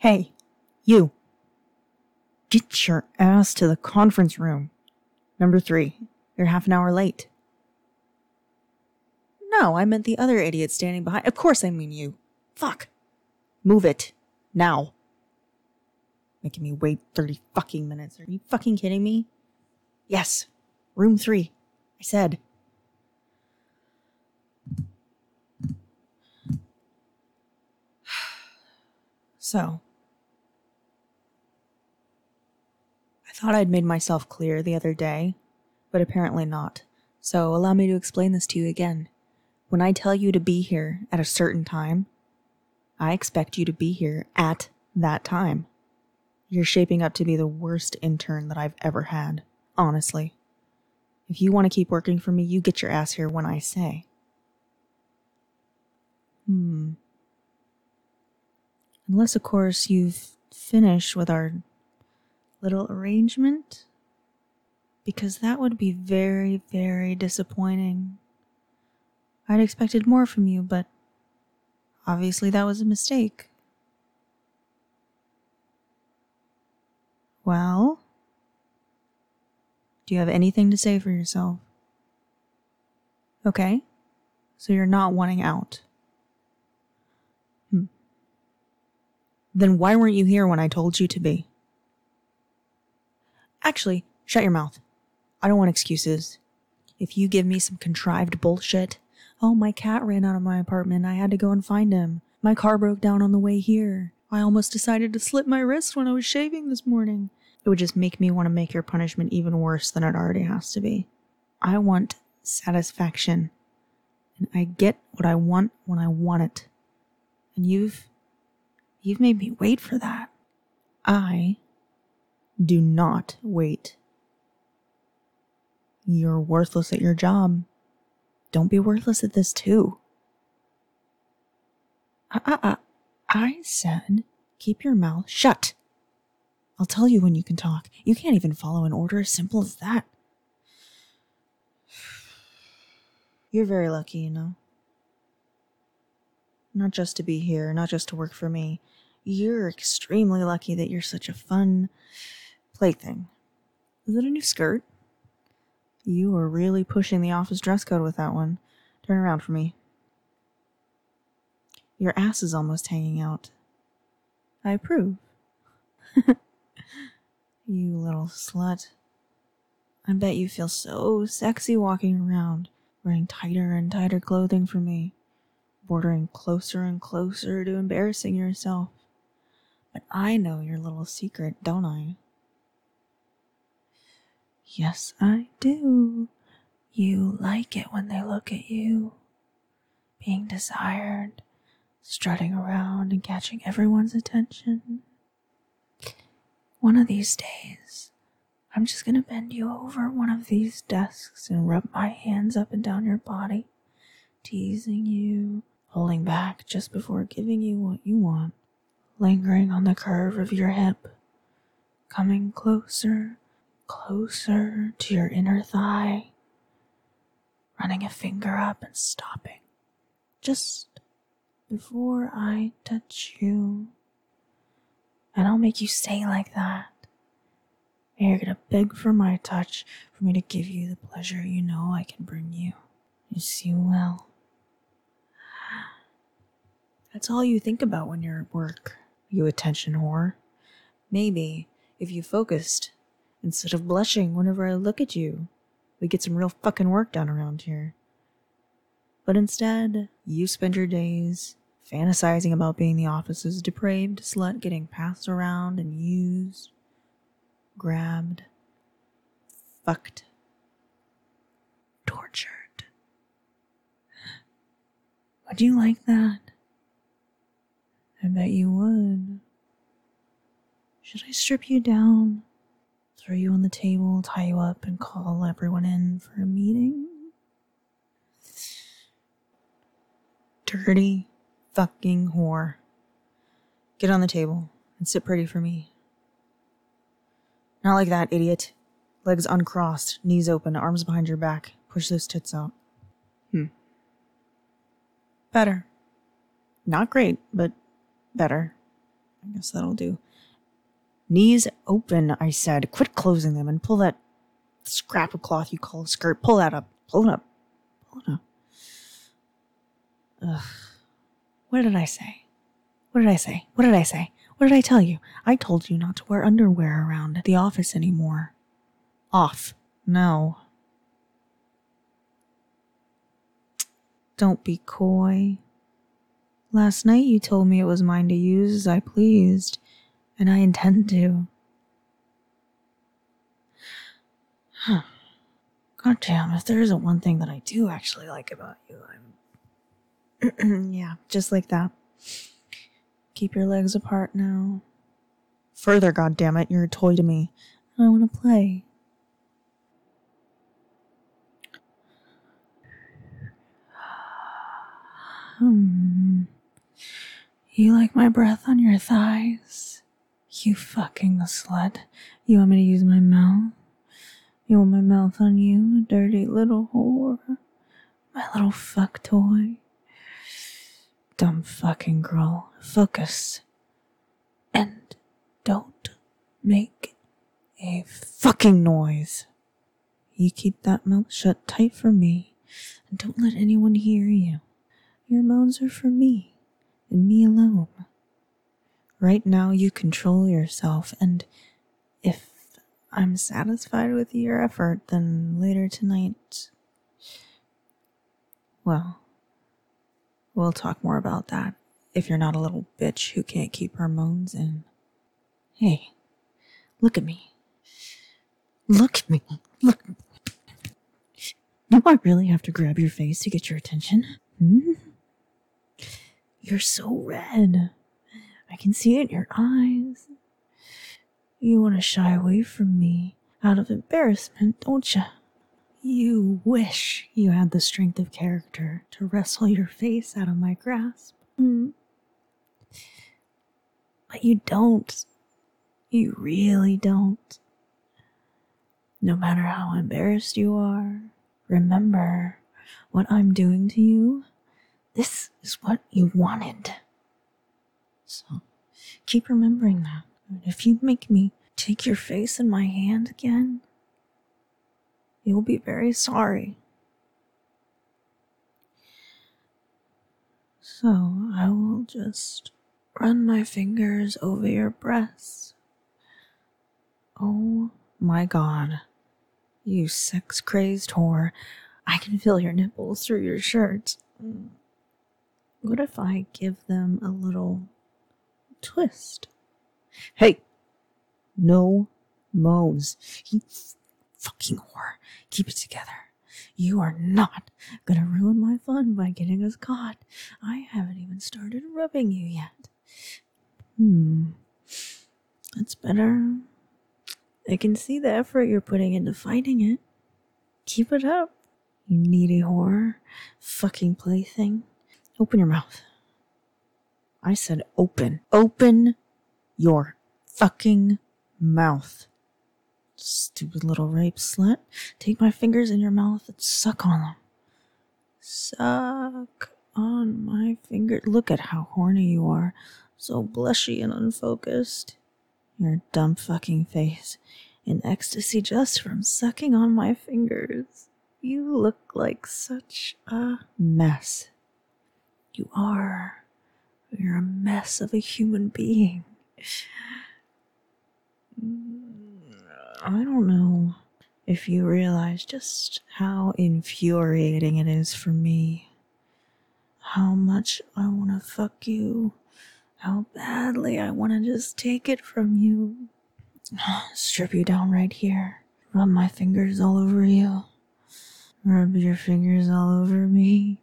Hey, you. Get your ass to the conference room. Number 3. You're half an hour late. No, I meant the other idiot standing behind. Of course I mean you. Fuck. Move it. Now. Making me wait 30 fucking minutes. Are you fucking kidding me? Yes. Room 3. I said. So. I thought I'd made myself clear the other day, but apparently not. So allow me to explain this to you again. When I tell you to be here at a certain time, I expect you to be here at that time. You're shaping up to be the worst intern that I've ever had, honestly. If you want to keep working for me, you get your ass here when I say. Unless, of course, you've finished with our little arrangement. Because that would be very, very disappointing. I'd expected more from you, but obviously that was a mistake. Well, do you have anything to say for yourself? Okay, so you're not wanting out. Then why weren't you here when I told you to be? Actually, shut your mouth. I don't want excuses. If you give me some contrived bullshit, oh, my cat ran out of my apartment, I had to go and find him. My car broke down on the way here. I almost decided to slit my wrist when I was shaving this morning. It would just make me want to make your punishment even worse than it already has to be. I want satisfaction. And I get what I want when I want it. And you've made me wait for that. I do not wait. You're worthless at your job. Don't be worthless at this too. I said, keep your mouth shut. I'll tell you when you can talk. You can't even follow an order as simple as that. You're very lucky, you know. Not just to be here, not just to work for me. You're extremely lucky that you're such a fun plaything. Is it a new skirt? You are really pushing the office dress code with that one. Turn around for me. Your ass is almost hanging out. I approve. You little slut. I bet you feel so sexy walking around, wearing tighter and tighter clothing for me, bordering closer and closer to embarrassing yourself. But I know your little secret, don't I? Yes, I do. You like it when they look at you, being desired, strutting around and catching everyone's attention. One of these days, I'm just gonna bend you over one of these desks and rub my hands up and down your body, teasing you, holding back just before giving you what you want, lingering on the curve of your hip, coming closer, closer to your inner thigh, running a finger up and stopping just before I touch you. And I'll make you stay like that. And you're gonna beg for my touch, for me to give you the pleasure you know I can bring you. Yes, you will. That's all you think about when you're at work, you attention whore. Maybe if you focused, instead of blushing whenever I look at you, we get some real fucking work done around here. But instead, you spend your days fantasizing about being the office's depraved slut getting passed around and used, grabbed, fucked, tortured. Would you like that? I bet you would. Should I strip you down, throw you on the table, tie you up, and call everyone in for a meeting? Dirty fucking whore. Get on the table and sit pretty for me. Not like that, idiot. Legs uncrossed, knees open, arms behind your back. Push those tits out. Better. Not great, but better. I guess that'll do. Knees open, I said. Quit closing them and pull that scrap of cloth you call a skirt. Pull that up. Pull it up. Pull it up. Ugh. What did I say? What did I say? What did I say? What did I tell you? I told you not to wear underwear around the office anymore. Off. No. Don't be coy. Last night you told me it was mine to use as I pleased, and I intend to. Huh. God damn, if there isn't one thing that I do actually like about you, I'm... yeah, just like that. Keep your legs apart now. Further, goddammit, you're a toy to me. I want to play. You like my breath on your thighs? You fucking slut. You want me to use my mouth? You want my mouth on you, dirty little whore? My little fuck toy? Dumb fucking girl. Focus. And don't make a fucking noise. You keep that mouth shut tight for me, and don't let anyone hear you. Your moans are for me, and me alone. Right now you control yourself, and if I'm satisfied with your effort, then later tonight, well, we'll talk more about that if you're not a little bitch who can't keep her moans in. Hey, look at me. Look at me. Look. Do I really have to grab your face to get your attention? You're so red. I can see it in your eyes. You want to shy away from me out of embarrassment, don't you? You wish you had the strength of character to wrestle your face out of my grasp. But you don't. You really don't. No matter how embarrassed you are, remember what I'm doing to you. This is what you wanted. So, keep remembering that. If you make me take your face in my hand again, you'll be very sorry. So, I will just run my fingers over your breasts. Oh my God, you sex-crazed whore. I can feel your nipples through your shirt. What if I give them a little twist? Hey, no moans. You fucking whore. Keep it together. You are not gonna ruin my fun by getting us caught. I haven't even started rubbing you yet. That's better. I can see the effort you're putting into fighting it. Keep it up, you needy whore. Fucking plaything. Open your mouth. I said open. Open your fucking mouth. Stupid little rape slut. Take my fingers in your mouth and suck on them. Suck on my finger. Look at how horny you are. So blushy and unfocused. Your dumb fucking face in ecstasy just from sucking on my fingers. You look like such a mess. You are. You're a mess of a human being. I don't know if you realize just how infuriating it is for me. How much I want to fuck you. How badly I want to just take it from you. Strip you down right here. Rub my fingers all over you. Rub your fingers all over me.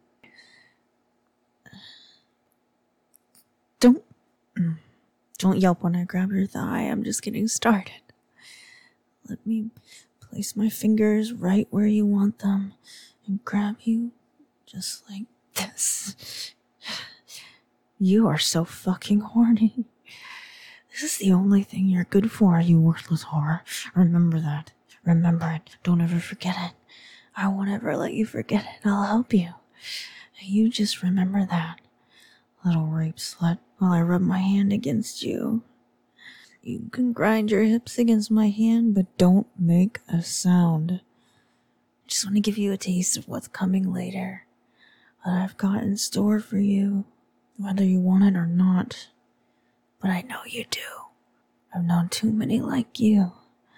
Don't yelp when I grab your thigh. I'm just getting started. Let me place my fingers right where you want them and grab you just like this. You are so fucking horny. This is the only thing you're good for, you worthless whore. Remember that. Remember it. Don't ever forget it. I won't ever let you forget it. I'll help you. You just remember that. little rape slut, while I rub my hand against you. You can grind your hips against my hand, but don't make a sound. I just want to give you a taste of what's coming later, what I've got in store for you, whether you want it or not. But I know you do. I've known too many like you.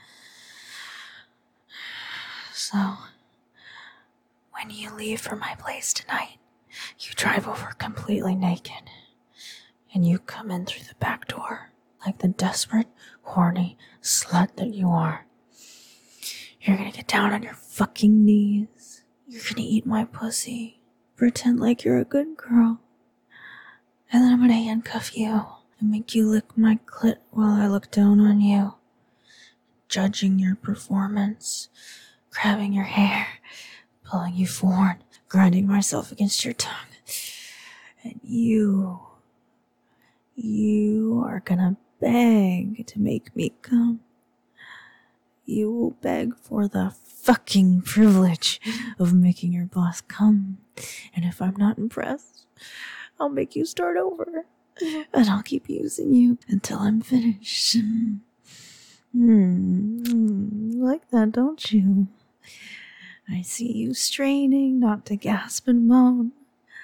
So, when you leave for my place tonight, you drive over completely naked, and you come in through the back door like the desperate, horny slut that you are. You're gonna get down on your fucking knees. You're gonna eat my pussy. Pretend like you're a good girl. And then I'm gonna handcuff you and make you lick my clit while I look down on you, judging your performance, grabbing your hair, pulling you forward, grinding myself against your tongue. And you are gonna beg to make me come. You will beg for the fucking privilege of making your boss come. And if I'm not impressed, I'll make you start over. And I'll keep using you until I'm finished. Like that, don't you? I see you straining not to gasp and moan.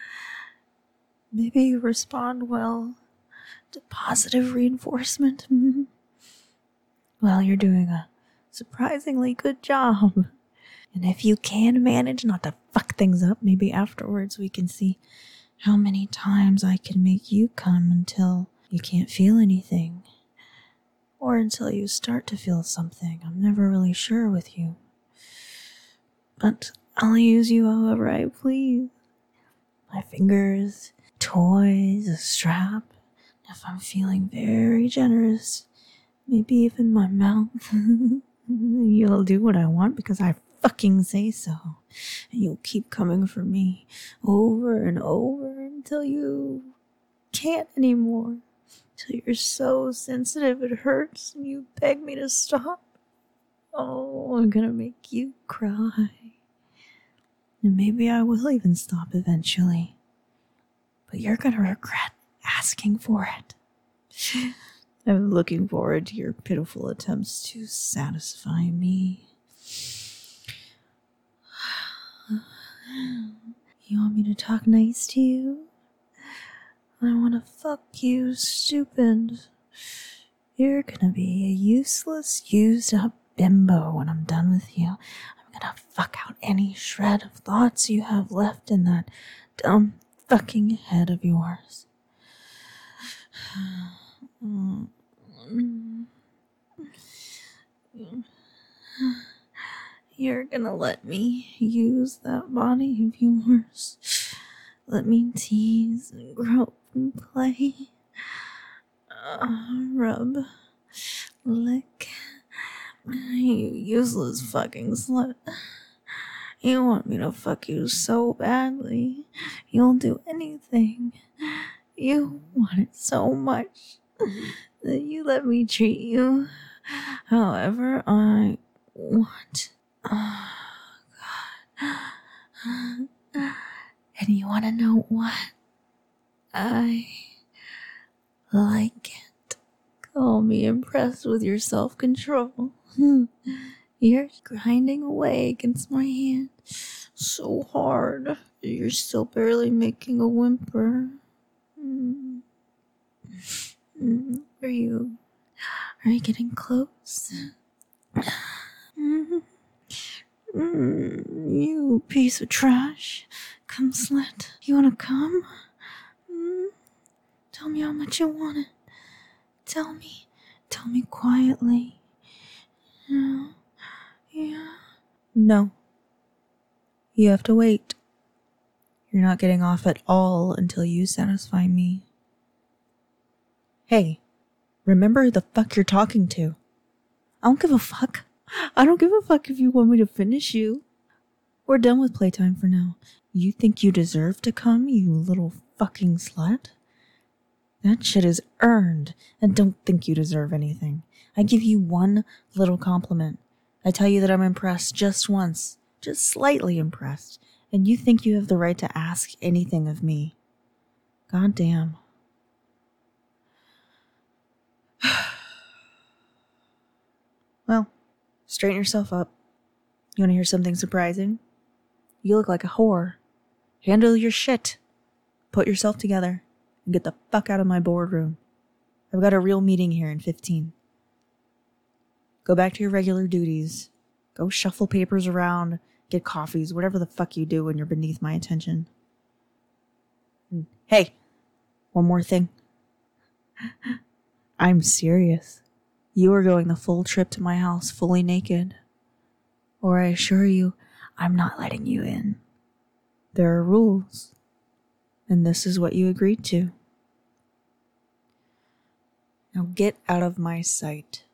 Maybe you respond well to positive reinforcement. Well, you're doing a surprisingly good job. And if you can manage not to fuck things up, maybe afterwards we can see how many times I can make you come until you can't feel anything. Or until you start to feel something. I'm never really sure with you. But I'll use you however I please. My fingers, toys, a strap. If I'm feeling very generous, maybe even my mouth. You'll do what I want because I fucking say so. And you'll keep coming for me over and over until you can't anymore. Till you're so sensitive it hurts and you beg me to stop. Oh, I'm gonna make you cry. And maybe I will even stop eventually. But you're gonna regret asking for it. I'm looking forward to your pitiful attempts to satisfy me. You want me to talk nice to you? I want to fuck you, stupid. You're gonna be a useless, used up bimbo when I'm done with you. I'm gonna fuck out any shred of thoughts you have left in that dumb fucking head of yours. You're gonna let me use that body of yours. Let me tease and grope and play. Rub. Lick. You useless fucking slut. You want me to fuck you so badly. You'll do anything. You want it so much that you let me treat you however I want. Oh, God. And you want to know what? I like it. Call me impressed with your self-control. You're grinding away against my hand so hard. You're still barely making a whimper. Are you getting close? You piece of trash. Come, slut. You wanna come? Tell me how much you want it. Tell me quietly. Yeah. No. You have to wait. You're not getting off at all until you satisfy me. Hey, remember who the fuck you're talking to. I don't give a fuck. I don't give a fuck if you want me to finish you. We're done with playtime for now. You think you deserve to come, you little fucking slut? That shit is earned, and don't think you deserve anything. I give you one little compliment. I tell you that I'm impressed just once, just slightly impressed, and you think you have the right to ask anything of me. God damn. Well, straighten yourself up. You want to hear something surprising? You look like a whore. Handle your shit. Put yourself together and get the fuck out of my boardroom. I've got a real meeting here in 15. Go back to your regular duties. Go shuffle papers around, get coffees, whatever the fuck you do when you're beneath my attention. And hey, one more thing. I'm serious. You are going the full trip to my house fully naked. Or I assure you, I'm not letting you in. There are rules. And this is what you agreed to. Now get out of my sight.